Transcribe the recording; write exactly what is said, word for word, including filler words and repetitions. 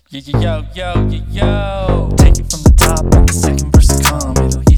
Yo, yo, yo, yo, yo. Take it from the top, and the second verse will come. It'll